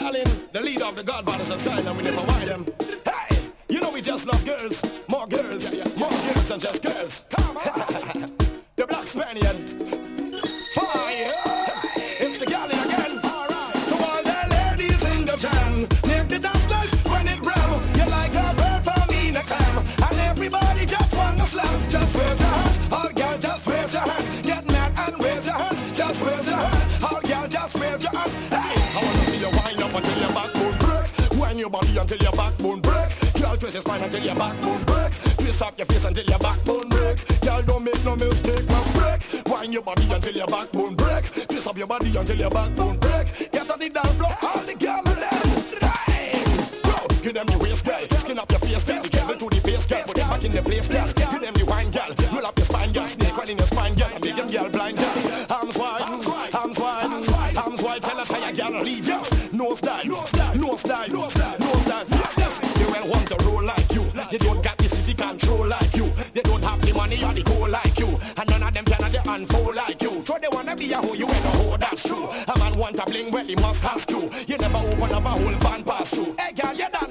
girl in the leader of the Godfathers Asylum, we never wide them. Hey, you know we just love girls, more girls than just girls. Come on. The Black Spaniard. Fire. It's the girl in again. Alright. To all the ladies in the jam, make the dance nice when it ram. You like a bird from in a clam, and everybody just wanna slam. Just raise your hands, all girl, just raise your hands. Get mad and raise your hands, just raise your hands. All girl, just raise your hands. Hey, I wanna see you wind up until your backbone break. Wind your body until your backbone break. Girl, twist your spine until your backbone break. Twist up your face until your backbone break. Girl, don't make no mistake, must break. Wind your body until your backbone break. Twist up your body until your backbone break. Get on the dance floor, all the girls are there. Go, give them the waist, girl. Skin up your face, girl. Dribble to the base, girl. Put it back in the place, girl. Give them the wine, girl. Roll up your spine, girl. Snake right in your spine, girl. And make them girl blind, girl. Arms wide, arms wide, arms wide. Tell us how you girl leave, yes. Nose dive, nose dive, nose dive, nose dive, nose dive. Yes, they will want to roll like you. They don't got the city control like you. They don't have the money or the goal like you. And none of them can they unfold like you. So they wanna be a hoe, you ain't a hoe, that's true. A man want a bling where he must have to. You never open up a whole van pass through. Hey girl, you done